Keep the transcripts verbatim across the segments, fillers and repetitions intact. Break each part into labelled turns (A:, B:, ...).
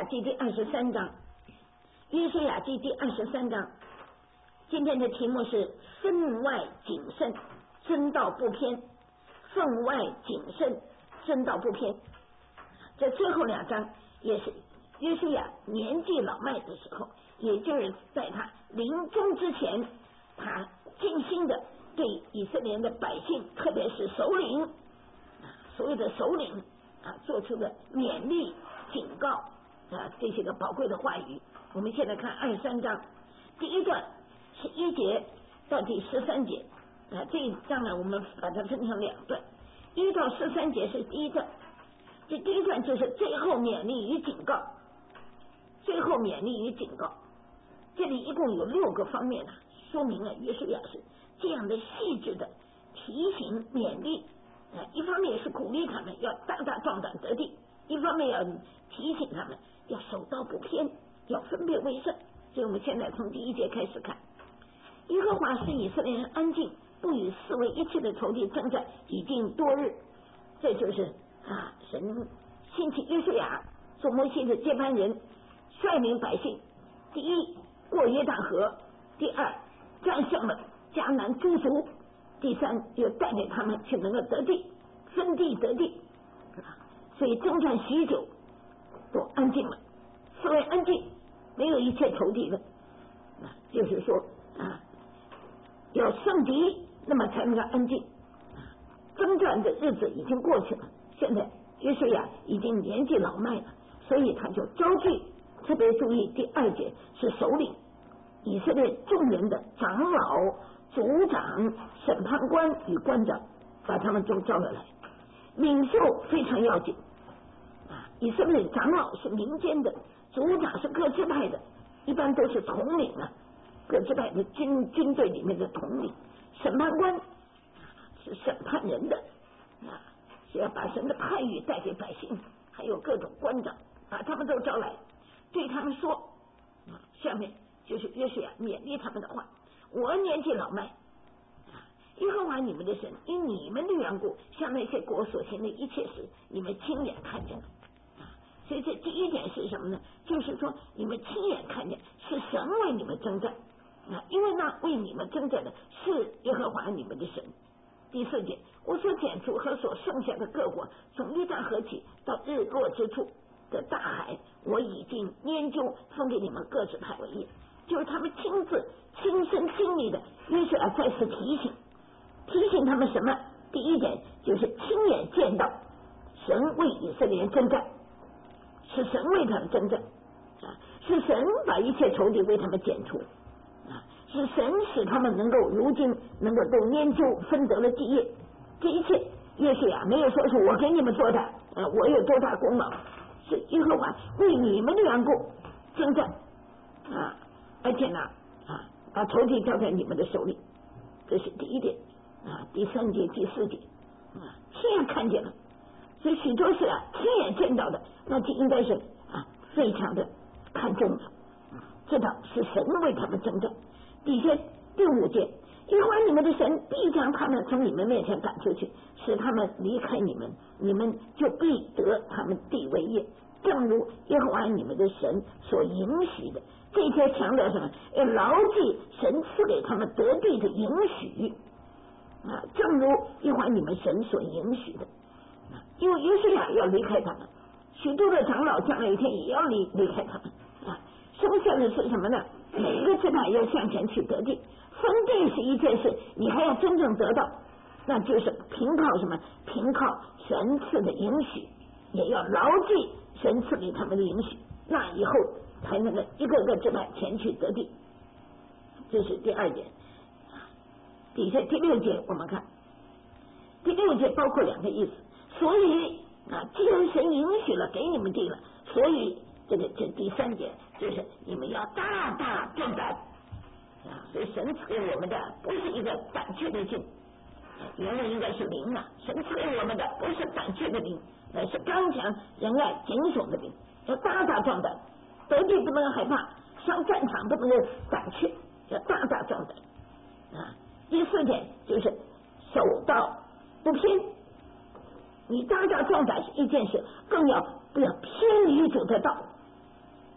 A: 记第二十三章，约书亚记第二十三章，今天的题目是分外谨慎，真道不偏。分外谨慎，真道不偏。这最后两章也是约书亚年纪老迈的时候，也就是在他临终之前，他精心的对以色列的百姓，特别是首领，所有的首领啊，做出的勉励、警告啊，这些个宝贵的话语。我们现在看二十三章，第一段是一节到第十三节啊，这一章呢，我们把它分成两段，一到十三节是第一段，这第一段就是最后勉励与警告，最后勉励与警告。这里一共有六个方面呢，说明了约书亚是这样的细致的提醒勉励啊，一方面是鼓励他们要大大壮胆得地，一方面要提醒他们要守道不偏，要分别为圣。所以我们现在从第一节开始看，耶和华使以色列人安静，不与四围一切的仇敌征战，已经多日。这就是啊，神兴起约书亚做摩西的接班人，率领百姓，第一过约旦河，第二战胜了迦南诸族，第三又带领他们去能够得地，分地得地。所以征战许久都安静了，四围安静，没有一切仇敌的，就是说啊，要胜敌，那么才能够安静。征战的日子已经过去了，现在约书亚已经年纪老迈了，所以他就招聚，特别注意第二节是首领，以色列众人的长老、族长、审判官与官长，把他们都招了来。领袖非常要紧啊，以色列长老是民间的，族长是各支派的，一般都是统领啊，各支派的军军队里面的统领。审判官是审判人的啊，是要把神的判语带给百姓，还有各种官长，把他们都招来，对他们说啊，下面就是约书亚勉励他们的话：我年纪老迈，耶和华你们的神因你们的缘故，向那些国所行的一切事，你们亲眼看见了。所以这第一点是什么呢？就是说你们亲眼看见是神为你们征战啊，因为那为你们征战的是耶和华你们的神。第四节，我所剪除和所剩下的各国，从约旦河起到日落之处的大海，我已经研究分给你们各支派为业。就是他们亲自亲身经历的，约书亚再次提醒提醒他们什么？第一点就是亲眼见到神为以色列人征战，是神为他们征战啊，是神把一切仇敌为他们剪除啊，是神使他们能够如今能够都研究分得了基业。这一切约书亚没有说是我给你们做的啊，我有多大功劳，是耶和华为你们的缘故征战啊，而且呢啊，把仇敌交在你们的手里，这是第一点啊。第三节第四节啊，亲眼看见了，所以许多事啊亲眼见到的，那就应该是啊非常的看重的，知道是神为他们征战。底下第五节，耶和华你们的神必将他们从你们面前赶出去，使他们离开你们，你们就必得他们地为业，正如耶和华你们的神所允许的。这些强调什么？要牢记神赐给他们得地的允许啊，正如耶和华你们神所允许的啊，因为约书亚要离开他们，许多的长老将来一天也要离离开他们啊。剩下的是什么呢？每一个支派要向前去得地，分地是一件事，你还要真正得到，那就是凭靠什么？凭靠神赐的允许，也要牢记神赐给他们的允许，那以后才能够一个个支派前去得地。这是第二点。底下第六节我们看，第六节包括两个意思，所以啊，既然神允许了给你们地了，所以这个这第三节就是你们要大大壮胆啊！所以神赐给我们的不是一个胆怯的心，原来应该是灵啊！神赐给我们的不是胆怯的灵，乃是刚强仁爱谨守的灵，要大大壮胆，得地不能害怕，上战场不能够胆怯，要大大壮胆啊！第四点就是守道不偏，你大大壮胆是一件事，更要不要偏离主的道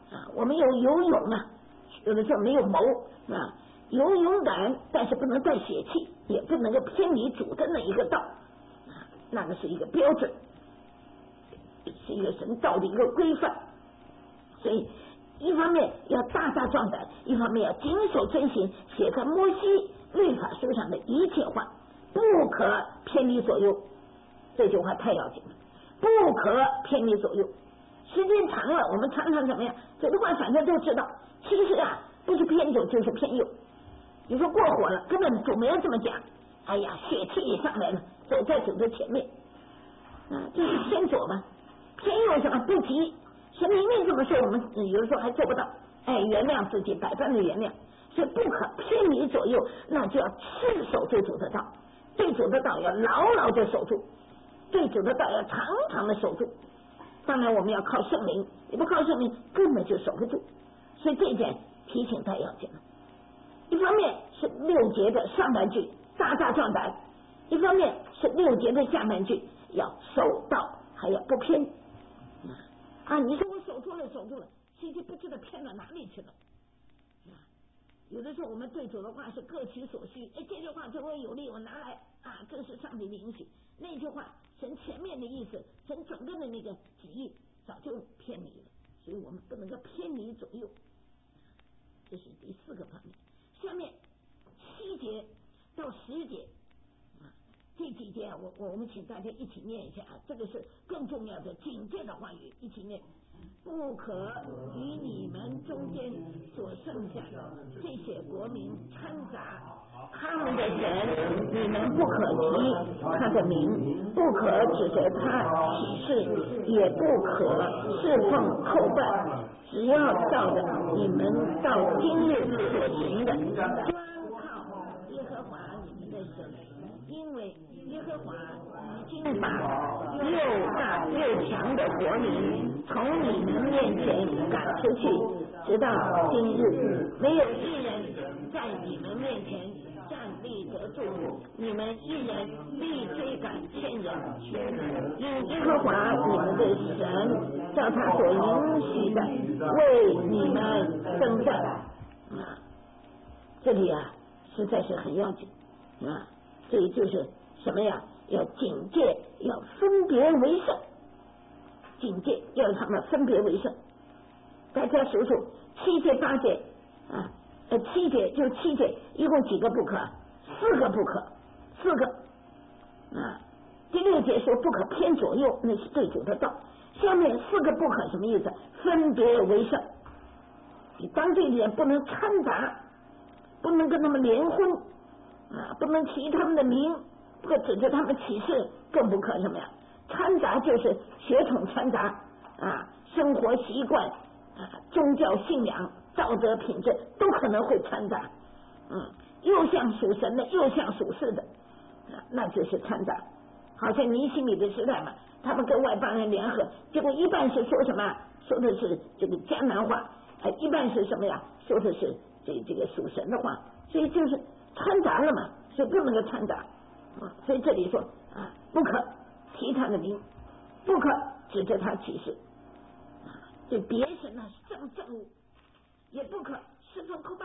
A: 啊，我们有有勇啊，有的时候没有谋啊，有勇敢，但是不能带血气，也不能够偏离主的那一个道啊，那个是一个标准，是一个神道的一个规范。所以一方面要大大壮胆，一方面要谨守遵行写在摩西律法书上的一切话，不可偏离左右。这句话太要紧了，不可偏离左右。时间长了，我们常常怎么样？这句话反正都知道，其实啊，不是偏左就是偏右。你说过火了，根本主没有这么讲。哎呀，血气一上来了，走在主的前面，啊，这是偏左嘛？偏右什么？不急。神明明这么说，我们有的时候还做不到。哎，原谅自己，百般的原谅，所以不可偏离左右，那就要持守对主的道，对主的道要牢牢的守住，对主的道要长长的守住。当然我们要靠圣灵，你不靠圣灵根本就守不住，所以这一点提醒太要紧了。一方面是六节的上半句大大壮胆，一方面是六节的下半句要守道，还要不偏啊！你说我守住了，守住了，其实不知道偏到哪里去了。有的时候我们对主的话是各取所需，哎，这句话对我有利，我拿来啊，这是上帝的允许。那句话神前面的意思，神整个的那个旨意早就偏离了，所以我们不能够偏离左右。这是第四个方面。下面七节到十节啊，这几节啊，我我们请大家一起念一下啊，这个是更重要的警戒的话语，一起念。不可与你们中间所剩下的这些国民掺杂，他们的神你们不可提他的名，不可指着他起誓，也不可侍奉叩拜，只要照着你们到今日所行的，专靠耶和华你们的神，因为耶和华已经把又大又强的国民从你们面前赶出去，直到今日，没有一人在你们面前站立得住，你们一人必追赶千人，因耶和华你们的神照他所允许的为你们征战啊！这里啊，实在是很要紧啊！这就是什么呀？要警戒，要分别为圣。警戒要让他们分别为圣。大家数数七节八节啊，呃七节就七节，一共几个不可？四个不可，四个啊。第六节说不可偏左右，那是对主的道。下面四个不可什么意思？分别为圣。你当地人不能掺杂，不能跟他们联婚啊，不能提他们的名，不可指着他们起誓，更不可什么呀？掺杂就是血统掺杂啊，生活习惯啊，宗教信仰、道德品质都可能会掺杂，嗯，又像属神的，又像属世的，啊，那就是掺杂。好像尼希米的时代嘛，他们跟外邦人联合，结果一半是说什么？说的是这个迦南话，呃，一半是什么呀？说的是这这个属神的话，所以就是掺杂了嘛，所以不能够掺杂啊。所以这里说啊，不可提他的名，不可指着他起誓，对别神呢上正物，也不可侍奉叩拜，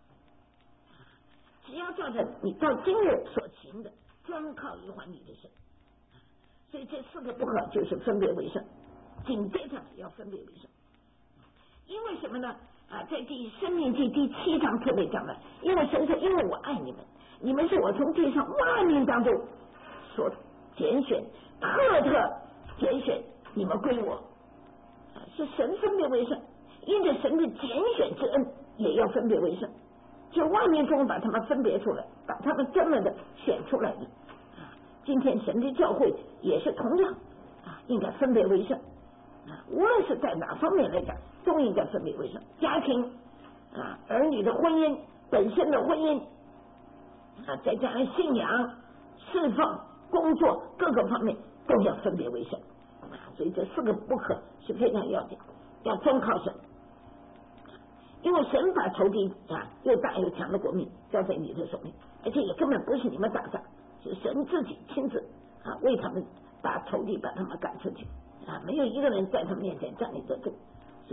A: 只要照着你到今日所行的，专靠耶和华你的神。所以这四个不可就是分别为圣，警戒他们要分别为圣。因为什么呢？啊，在第《申命记》第七章特别讲的，因为神说，因为我爱你们，你们是我从地上万民当中所拣选，特特拣选你们归我，啊，是神分别为圣，因着神的拣选之恩，也要分别为圣，就万民中把他们分别出来，把他们专门的选出来的。啊，今天神的教会也是同样啊，应该分别为圣啊，无论是在哪方面来讲，都应该分别为圣。家庭啊，儿女的婚姻本身的婚姻啊，再加上信仰、侍奉、工作各个方面都要分别为圣啊。所以这四个不可是非常要紧，要专靠神，因为神把仇敌啊又大又强的国民交在你的手里，而且也根本不是你们打仗，是神自己亲自啊为他们把仇敌把他们赶出去啊，没有一个人在他们面前站立得住。所以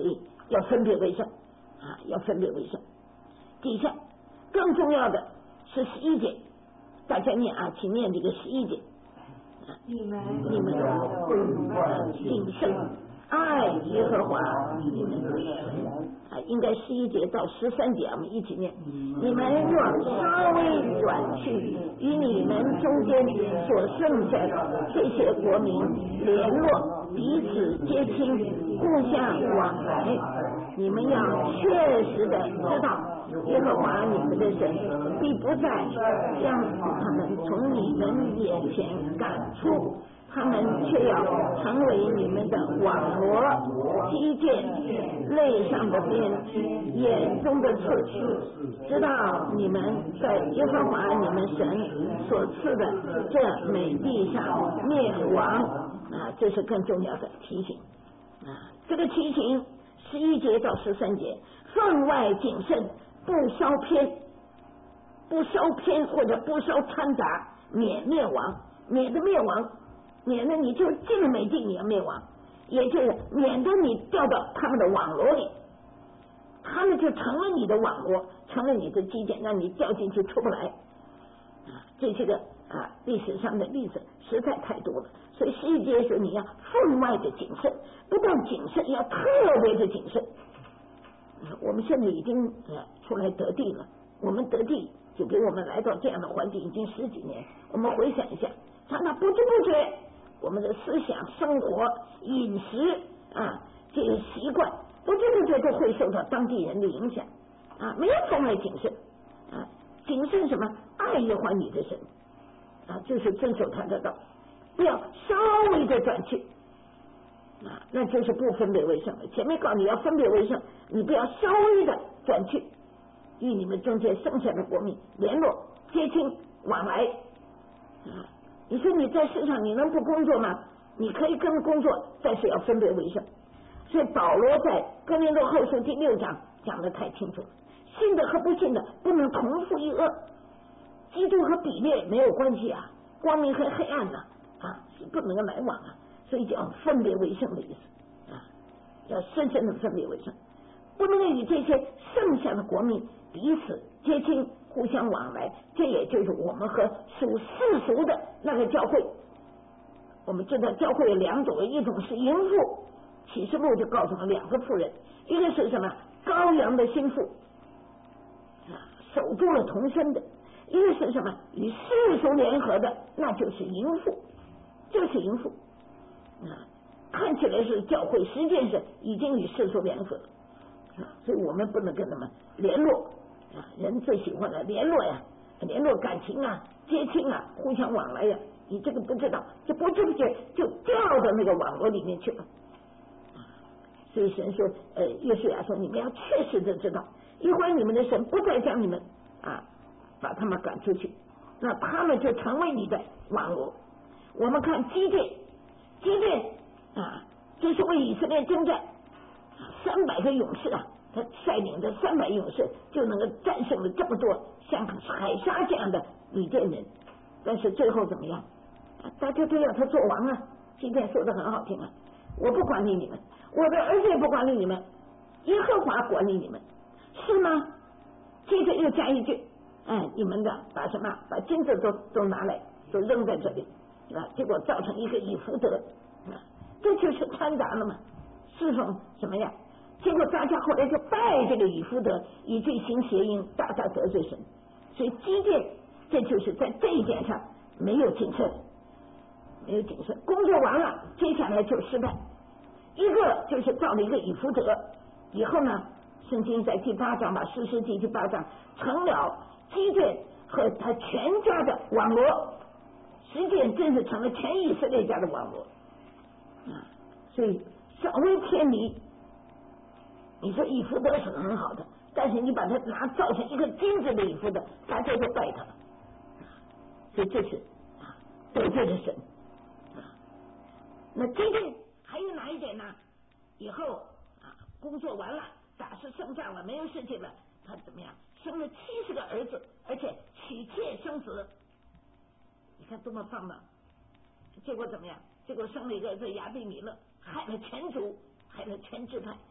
A: 要分别为圣啊，要分别为圣。底下更重要的是十一节，大家念啊，请念这个十一节。
B: 你们
A: 你们要谨慎爱耶和华你们的神啊，应该十一节到十三节，我们一起念。你们若稍微转去，与你们中间所剩下的这些国民联络，彼此结亲，互相往来，你们要确实的知道，耶和华你们的神必不再将他们从你们眼前赶出，他们却要成为你们的网罗、基建、肋上的鞭、眼中的刺，知道你们在耶和华你们神所赐的这美地上灭亡啊，这是更重要的提醒啊。这个提醒十一节到十三节，分外谨慎，不稍偏，不稍偏或者不稍掺杂，免灭亡，免得灭亡。免得你就进了美地你要灭亡，也就是免得你掉到他们的网罗里，他们就成了你的网罗，成了你的基建，让你掉进去出不来啊！这些个啊历史上的例子实在太多了，所以十一节说你要分外的谨慎，不但谨慎，要特别的谨慎。我们现在已经呃出来得地了，我们得地就给我们来到这样的环境已经十几年，我们回想一下，常常不知不觉我们的思想、生活、饮食啊，这个习惯，不知不觉都会受到当地人的影响啊。没有分外谨慎啊，谨慎什么？爱耶和华你的神啊，就是遵守他的道，不要稍微的转去啊，那就是不分别为圣了。前面告诉你要分别为圣，你不要稍微的转去，与你们中间剩下的国民联络、接亲、往来啊。你说你在世上你能不工作吗？你可以跟工作，但是要分别为圣。所以保罗在哥林多后书第六章讲得太清楚了，信的和不信的不能同负一軛，基督和比列没有关系啊，光明和黑暗呢 啊, 啊是不能够来往啊，所以叫分别为圣的意思啊，要深深的分别为圣，不能够与这些剩下的国民彼此接亲，互相往来。这也就是我们和属世俗的那个教会，我们知道教会有两种，一种是淫妇，启示录就告诉我们两个妇人，一个是什么？羔羊的心腹啊，守住了童身的；一个是什么？与世俗联合的，那就是淫妇，就是淫妇啊。看起来是教会，实际上已经与世俗联合了啊，所以我们不能跟他们联络啊。人最喜欢的联络呀，联络感情啊，接亲啊，互相往来呀。你这个不知道，就不知不觉就掉到那个网络里面去了。所以神说，呃，约书亚说，你们要确实的知道，一会儿你们的神不再将你们啊把他们赶出去，那他们就成为你的网络。我们看基甸，基甸啊，这是为以色列征战，三百个勇士啊，他率领着三百勇士就能够战胜了这么多像海沙这样的米甸人，但是最后怎么样？大家都要他做王啊！基甸说的很好听啊，我不管理你们，我的儿子也不管理你们，耶和华管理你们，是吗？接着又加一句，哎，你们的把什么把金子都都拿来，都扔在这里啊，结果造成一个以弗得啊，这就是掺杂了嘛，侍奉什么呀？结果大家后来就拜这个以弗得，以罪行邪淫，大大得罪神。所以基甸这就是在这一点上没有谨慎，没有谨慎，工作完了，接下来就失败。一个就是造了一个以弗得，以后呢，圣经在第八章吧，士师记第八章成了基甸和他全家的网罗，实际上真是成了全以色列家的网罗啊。所以稍微偏离，你说以弗得是很好的，但是你把它拿造成一个金子的以弗得，大家就拜他了，所以这是啊得罪了神啊。那基甸还有哪一点呢？以后啊，工作完了，打胜胜仗了，没有事情了，他怎么样？生了七十个儿子，而且娶妾生子，你看多么棒呢！结果怎么样？结果生了一个这亚比米勒，害了全族，害了全支派，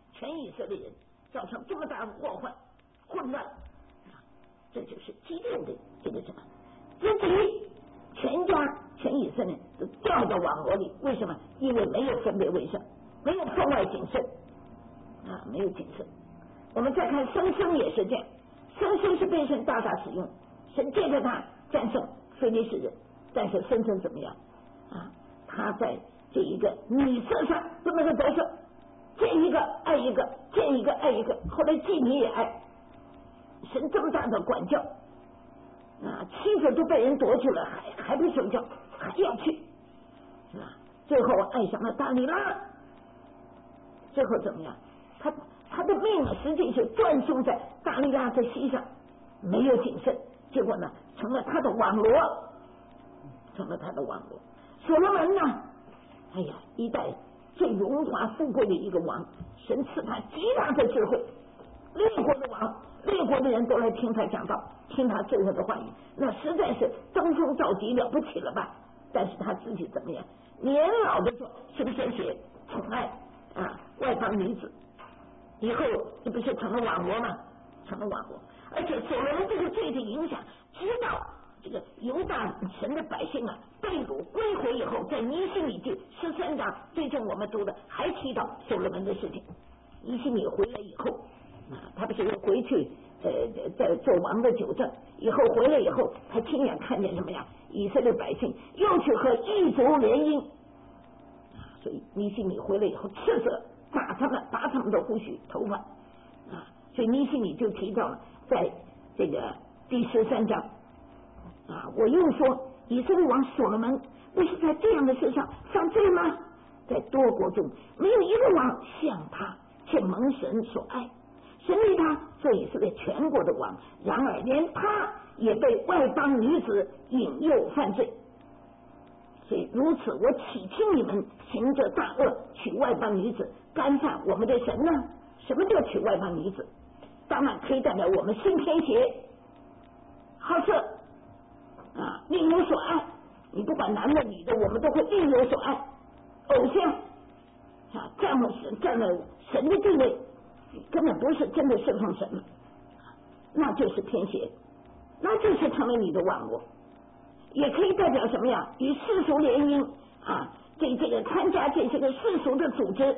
A: 全以色列人，造成这么大的祸患混乱啊！这就是基甸的这个什么，自己全家全以色列都掉到网罗里。为什么？因为没有分别为圣，没有分外谨慎啊，没有谨慎。我们再看申申也是这样，申申是被神大大使用，神借着他战胜非利士人，但是申申怎么样啊？他在这一个女色上不能够得胜，见一个爱一个，见一个爱一个，后来妓女也爱。神这么大的管教啊，妻子都被人夺去了，还还不睡觉，还要去，是吧？最后爱上了大利拉，最后怎么样？他他的命啊，实际是断送在大利拉的膝上，没有谨慎，结果呢，成了他的网罗，成了他的网罗。所罗门呢，哎呀，一代最荣华富贵的一个王，神赐他极大的智慧，列国的王，列国的人都来听他讲道，听他最后的话语，那实在是登峰造极，了不起了吧？但是他自己怎么样？年老的时候是献血宠爱啊外邦女子，以后这不是成了网罗吗？成了网罗，而且所罗门这个罪的影响，直到这个犹大神的百姓啊被掳归回以后，在尼希米记十三章，最近我们读的还提到所罗门的事情。尼希米回来以后啊，他不是又回去呃在做王的九正，以后回来以后，他亲眼看见什么呀？以色列百姓又去和异族联姻，所以尼希米回来以后斥责打他们，拔他们的胡须头发啊，所以尼希米就提到了在这个第十三章啊，我又说以色列王所罗门不是在这样的事上犯罪吗？在多国中没有一个王像他，却蒙神所爱，神立他做以色列全国的王，然而连他也被外邦女子引诱犯罪。所以如此，我岂听你们行着大恶，娶外邦女子，干犯我们的神呢？什么叫娶外邦女子？当然可以代表我们心偏邪、好色啊，另有所爱。你不管男的女的，我们都会另有所爱。偶像啊，占了神，占了神的地位，根本不是真的侍奉神了，那就是偏邪，那就是成为你的网络。也可以代表什么呀？与世俗联姻啊，对这个参加这些个世俗的组织，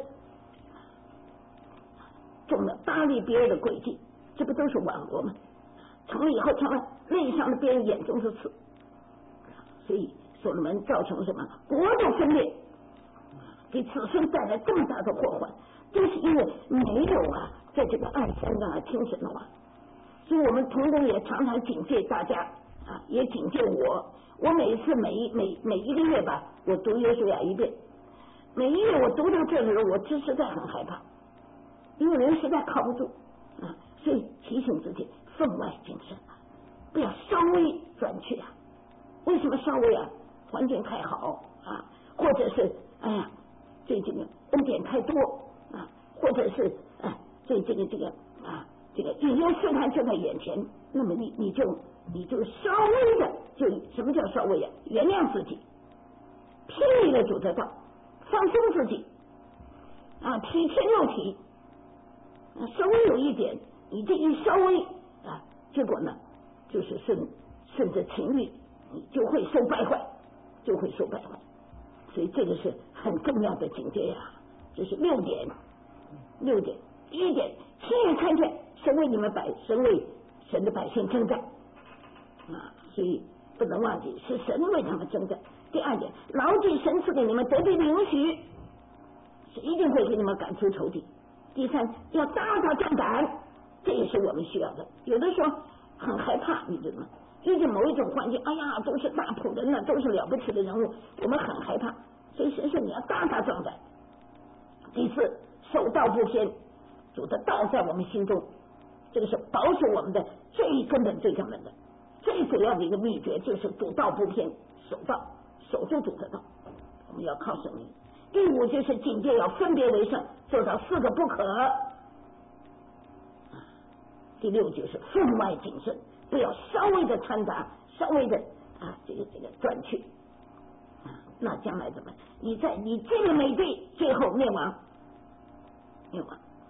A: 中了巴利别人的诡计，这不都是网络吗？成了以后成了内上的别人眼中的刺，所以所罗门造成什么国的分裂，给子孙带来这么大的祸患，都是因为没有啊，在这个二三章啊听神的话。所以我们同工也常常警戒大家啊，也警戒我。我每次每一每每一个月吧，我读约书亚一遍。每一月我读到这的时候，我真实在很害怕，因为人实在靠不住啊，所以提醒自己分外谨慎啊，不要稍微转去啊。为什么稍微啊？环境太好啊，或者是哎呀，这这个恩典太多啊，或者是哎，这这个这个啊，这个引诱试探就在眼前，那么你你就你就稍微的就什么叫稍微啊？原谅自己，拼命的主得道，放松自己啊，体贴肉体啊，稍微有一点，你这一稍微啊，结果呢，就是顺顺着情欲，你就会受败坏，就会受败坏。所以这个是很重要的警戒呀、啊。这是六点，六点，第一点，亲眼看见神为你们百，神为神的百姓征战啊，所以不能忘记是神为他们征战。第二点，牢记神赐给你们得地的允许，是一定会给你们赶出仇敌。第三，要大大壮胆，这也是我们需要的。有的时候很害怕，你知道吗？遇见某一种环境，哎呀，都是大仆人呢，都是了不起的人物，我们很害怕。所以神说你要大大壮胆。第四，守道不偏，主的道在我们心中，这个是保守我们的最根本、最根本的、最主要的一个秘诀，就是主道不偏，守道，守住主的道，我们要靠圣灵。第五就是警戒，要分别为圣，做到四个不可。第六就是分外谨慎，不要稍微的掺杂，稍微的啊，这个这个转去啊，那将来怎么？你在你进了美地，最后灭亡，灭亡。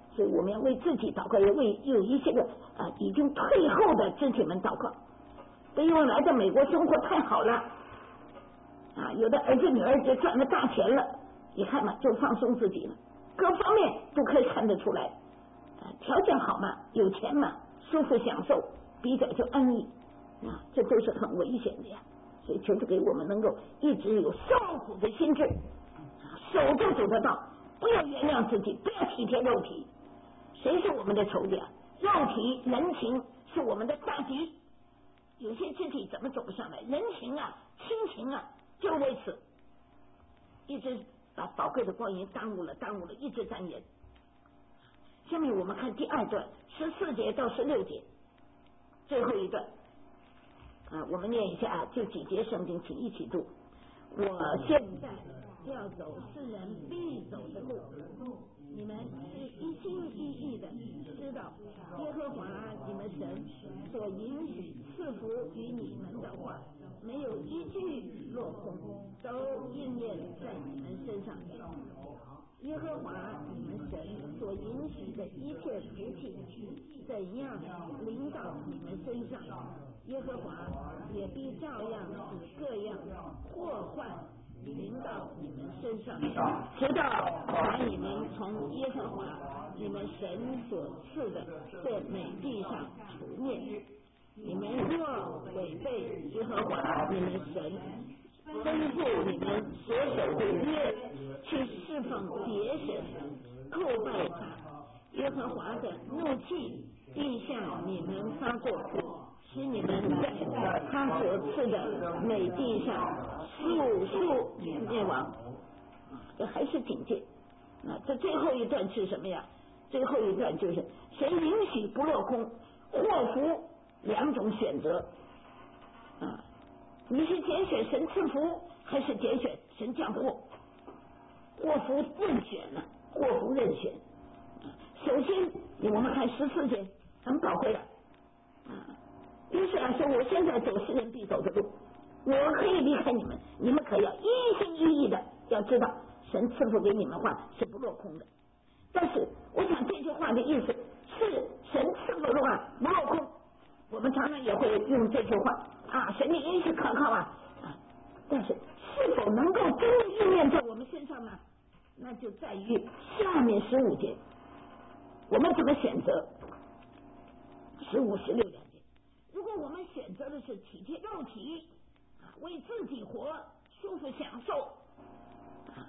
A: 所以我们要为自己祷告，也为有一些个啊已经退后的肢体们祷告。不因为来到美国生活太好了啊，有的儿子女儿就赚了大钱了，你看嘛，就放松自己了，各方面都可以看得出来，啊，条件好嘛，有钱嘛，舒服享受，比较就安逸啊，这都是很危险的呀。所以求主给我们能够一直有受苦的心智，守住主的道，不要原谅自己，不要体贴肉体。谁是我们的仇敌啊？肉体人情是我们的大敌。有些肢体怎么走不上来？人情啊，亲情啊，就为此一直把宝贵的光阴耽误了，耽误了，一直耽延。下面我们看第二段十四节到十六节，最后一段啊，我们念一下啊，就几节圣经，请一起读。我现在要走世人必走的路，你们是一心一意的知道耶和华你们神所允许赐福于你们的话，没有一句落空，都应验在你们身上。耶和华你们神所允许的一切福气怎样临到你们身上，耶和华也必照样使各样祸患临到你们身上，直到把你们从耶和华你们神所赐的这美地上除灭。你们若违背耶和华你们神吩咐你们所守的约，去侍奉别神，叩拜他，耶和华的怒气必向你们发作，使你们在他所赐的美地上速速灭亡。这还是警戒啊！这最后一段是什么呀？最后一段就是神允许不落空，祸福两种选择啊！你是拣选神赐福，还是拣选神降祸？祸福任选了，祸福任选。首先，我们看十四节，很宝贵的啊。于是啊说，我现在走世人必走的路，我可以离开你们，你们可要一心一意的要知道，神赐福给你们话是不落空的。但是，我想这句话的意思是，神赐福的话不落空。我们常常也会用这句话啊，神的应许可靠啊啊，但是是否能够真的应验在我们身上呢？那就在于下面十五节，我们怎么选择？十五、十六两节，如果我们选择的是体贴肉体啊，为自己活，舒服享受啊，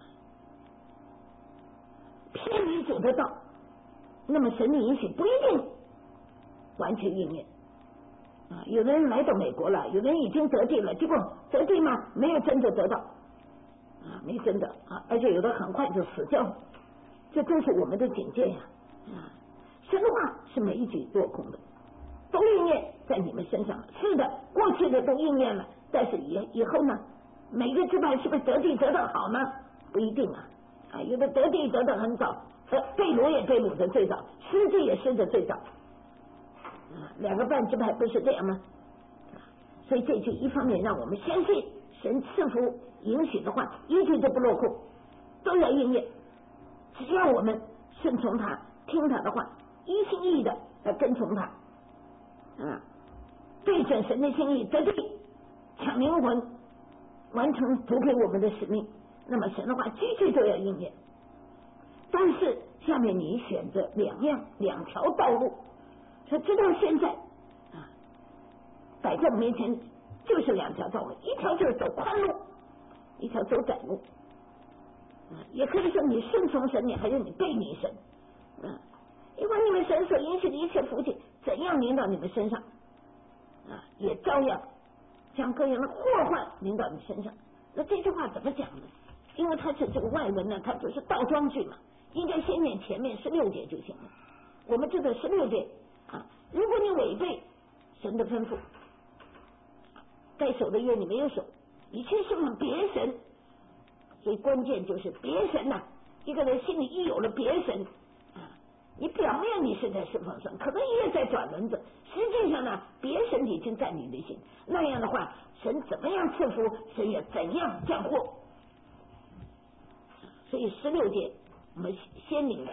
A: 偏离主的道，那么神的应许不一定完全应验。啊，有的人来到美国了，有的人已经得地了，结果得地吗？没有真的得到啊，没真的啊，而且有的很快就死掉了，这都是我们的警戒呀！啊，神的话是没一句落空的，都应验在你们身上。是的，过去的都应验了，但是以以后呢？每个支派是不是得地得得好呢？不一定啊！啊，有的得地得得很早，被掳也被掳的最早，失之也失的最早。两个半支派不是这样吗？所以这句一方面让我们相信神赐福允许的话，一句都不落空，都要应验。只要我们顺从他，听他的话，一心一意的来跟从他，啊，对准神的心意，得地抢灵魂，完成主给我们的使命，那么神的话句句都要应验。但是下面你选择两样两条道路。他直到现在啊，摆在我面前就是两条道路，一条就是走宽路，一条走窄路。啊，也可以说你顺从神，你还是你背逆神。啊，因为你们神所允许的一切福气，怎样临到你们身上，啊，也照样将各样的祸患临到你身上。那这句话怎么讲呢？因为它是这个外文呢，它不是倒装句嘛，应该先念前面十六节就行了。我们知道十六节。啊，如果你违背神的吩咐，该守的约你没有守，你去侍奉别神，所以关键就是别神呐、啊。一个人心里一有了别神啊，你表面你是在侍奉神，可能也在转轮子，实际上呢，别神已经占你的心。那样的话，神怎么样赐福，神也怎样降祸。所以十六节我们先领会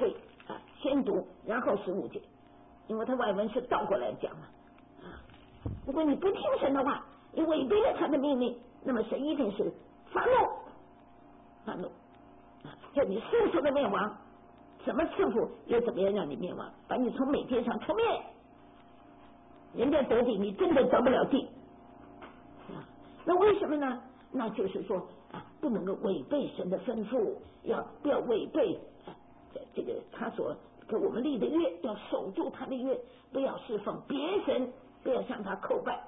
A: 啊，先读然后十五节，因为他外文是倒过来讲嘛啊。如果你不听神的话，你违背了他的命令，那么神一定是发怒，发怒啊，叫你速速的灭亡。怎么赐福又怎么样让你灭亡，把你从美地上除灭。人家得地，你真的得不了地啊。那为什么呢？那就是说啊，不能够违背神的吩咐，要不要违背啊这个他所给我们立的约，要守住他的约，不要侍奉别神，不要向他叩拜。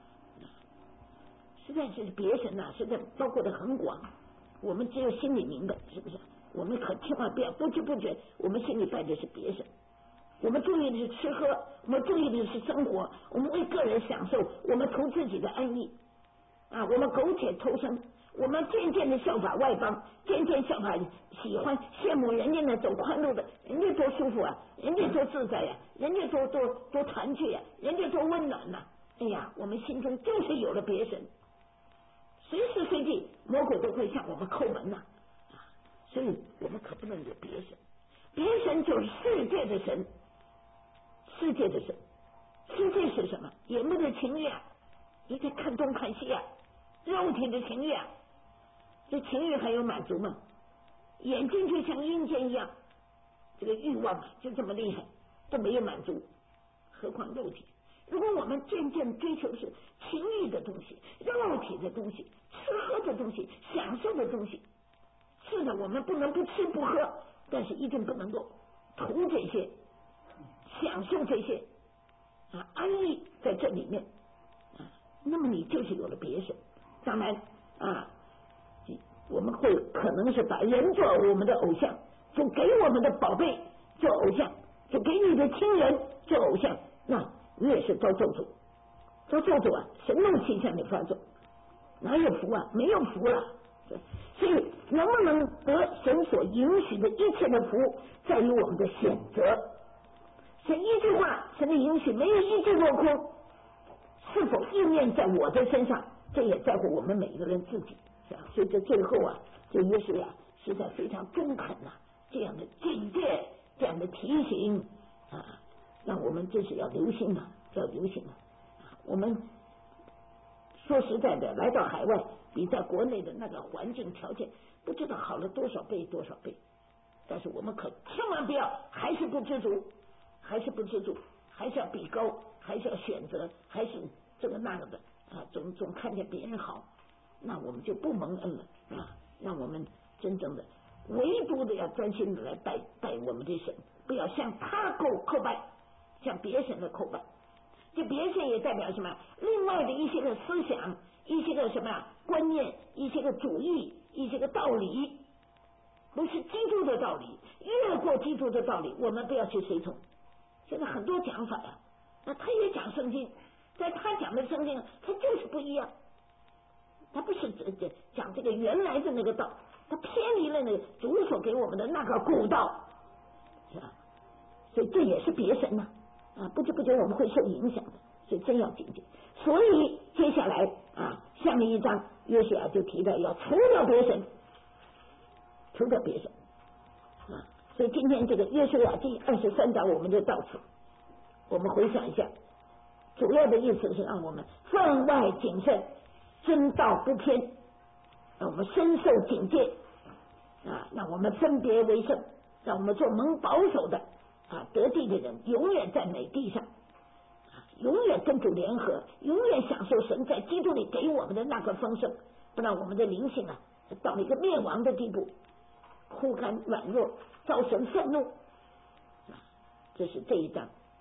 A: 实在是别神呐、啊，实在包括的很广，我们只有心里明白，是不是？我们可千万不要不知不觉，我们心里拜的是别神。我们注意的是吃喝，我们注意的是生活，我们为个人享受，我们图自己的安逸啊！我们苟且偷生，我们渐渐的效法外邦，渐渐效法喜欢羡慕人家呢走宽路的，人家多舒服啊，人家多自在呀、啊，人家多多多团聚呀、啊，人家多温暖呐、啊！哎呀，我们心中就是有了别神，随时随地魔鬼都会向我们叩门呐、啊！所以我们可不能有别神，别神就是世界的神。世界的神，世界是什么？眼目的情欲啊，你在看东看西啊，肉体的情欲啊，这情欲还有满足吗？眼睛就像阴间一样，这个欲望啊就这么厉害，都没有满足，何况肉体？如果我们渐渐追求的是情欲的东西、肉体的东西、吃喝的东西、享受的东西，是的，我们不能不吃不喝，但是一定不能够图这些。享受这些啊，安逸在这里面啊，那么你就是有了别神。当然啊，我们会可能是把人做我们的偶像，就给我们的宝贝做偶像，就给你的亲人做偶像，那越是遭咒诅，遭咒诅啊，神怒气向你发作，哪有福啊？没有福了。所以能不能得神所允许的一切的福，在于我们的选择。神一句话，神的允许没有一句落空，是否应验在我的身上，这也在乎我们每一个人自己，是吧？所以这最后啊，这约书亚实在非常中肯呐、啊，这样的警戒，这样的提醒啊，让我们真是要留心呐、啊，要留心啊！我们说实在的，来到海外，比在国内的那个环境条件，不知道好了多少倍多少倍，但是我们可千万不要还是不知足。还是不知足，还是要比高，还是要选择，还是这个那个的啊，总总看见别人好，那我们就不蒙恩了啊！让我们真正的唯独的要专心的来拜拜我们的神，不要向他叩叩拜，向别神的叩拜。这别神也代表什么？另外的一些个思想，一些个什么观念，一些个主义，一些个道理，不是基督的道理，越过基督的道理，我们不要去随从。现在很多讲法呀，那他也讲圣经，在他讲的圣经，他就是不一样，他不是讲这个原来的那个道，他偏离了那个主所给我们的那个古道，是吧？所以这也是别神呐、啊，啊，不知不觉我们会受影响的，所以真要警戒。所以接下来啊，下面一章约书亚就提到要除掉别神，除掉别神啊。所以今天这个约书亚记二十三章我们就到此，我们回想一下，主要的意思是让我们分外谨慎，真道不偏，让我们深受警戒啊，让我们分别为圣，让我们做蒙保守的啊得地的人，永远在美地上，啊，永远跟主联合，永远享受神在基督里给我们的那个丰盛，不然我们的灵性啊到了一个灭亡的地步，枯干软弱，造成愤怒，这是这一章